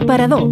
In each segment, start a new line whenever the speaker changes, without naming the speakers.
L'aparador.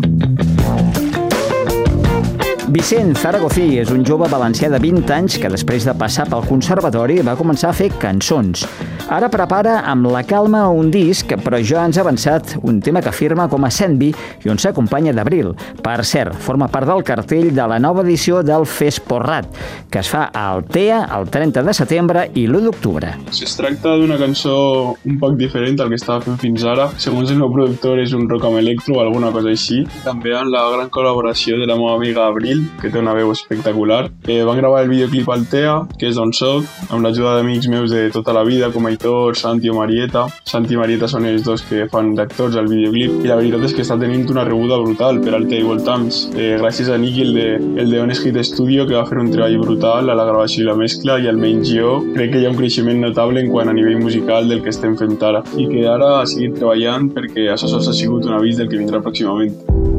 Vicent Zaragozí és un jove valencià de 20 anys que després de passar pel conservatori va començar a fer cançons. Ara prepara amb la calma un disc, però ja ens ha avançat un tema que firma com a Sendvi i on s'acompanya d'Abril. Per cert, forma part del cartell de la nova edició del Fes Porrat, que es fa a Altea el 30 de setembre i l'1 d'octubre.
Es tracta d'una cançó un poc diferent al que estava fent fins ara. Segons el meu productor és un rock amb electro o alguna cosa així. També amb la gran col·laboració de la meva amiga Abril, que té una veu espectacular. Van gravar el videoclip al TEA, que és d'on soc, amb l'ajuda d'amics meus de tota la vida, com Aitor, Santi o Marieta. Santi i Marieta són els dos que fan d'actors al videoclip, i la veritat és que està tenint una rebuda brutal per Altea i voltants. Gràcies a Nicky, el de Honest Hit Studio, que va fer un treball brutal a la gravació i la mescla, i almenys jo crec que hi ha un creixement notable en quant a nivell musical del que estem fent ara, i que ara ha seguit treballant perquè això sols ha sigut un avís del que vindrà pròximament.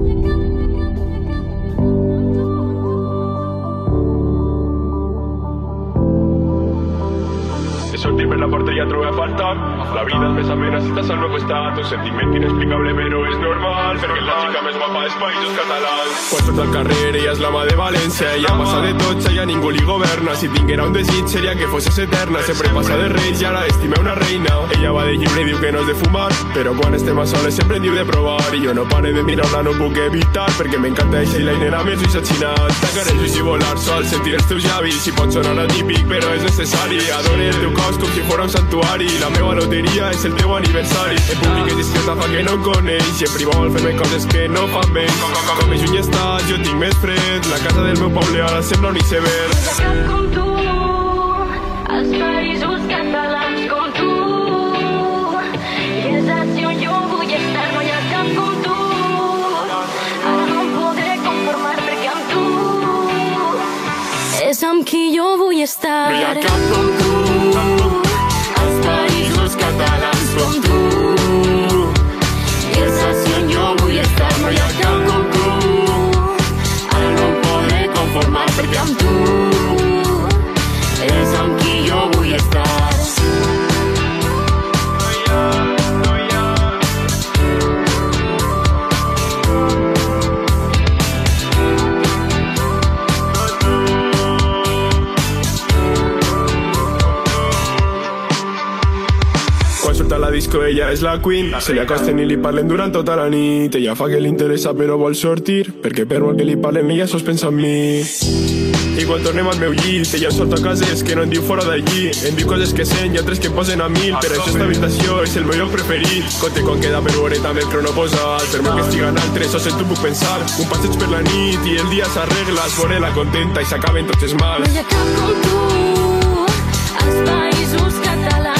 Sortir per la porta ja trobé a faltar. La vida és més amena si estàs al meu costat. Un sentiment inexplicable però és normal, perquè la xica més guapa dels països catalans. Quan surt al carrer ella és la mà de València. Ella passa de tots, ja ningú li governa. Si tinguera un desig seria que fossis eterna. Sempre passa de reis i ara estima una reina. Ella va de lliure i diu que no és de fumar, però quan estem a soles sempre en diu de provar. I jo no pare de mirar-la, no puc evitar, perquè m'encanta així la nena més ulls atxinats. Tancar els ulls i volar sol, sentir els teus llavis. I pot sonar atípic però és necessari. Adore el teu cos com si fora un santuari. La meva loteria és el teu aniversari. El públic és discreta fa que no em coneix. Sempre vol fer-me coses que no fan bé. Com més lluny estàs, jo tinc més fred. La casa del meu poble ara sembla un iceberg.
Com tu, als països catalans com tu. I és així on jo vull estar, no hi ha cap com tu. Ara no em podré conformar perquè amb tu és amb qui jo vull estar.
No hi ha cap com tu. Catalans com tu. I és així on jo vull estar, no hi ha cap com tu. Ara no em podré conformar perquè amb tu és amb qui jo vull estar. A la disco ella és la queen, se li acosten i li parlen durant tota la nit. Ella fa que li interessa però vol sortir, perquè per molt que li parlen ella sols pensa en mi. I quan tornem al meu llit ella em solta cases que no em diu fora d'allí. Em diu coses que sent i altres que em posen a 1000, però això esta habitació és el meu lloc preferit. Conte quan queda per veure també el crono posat, per molt que estiguen altres o sento puc pensar. Un passeig per la nit i el dia s'arregla, es veure-la contenta i s'acaben tots els mals.
No hi ha cap com tu, als països catalans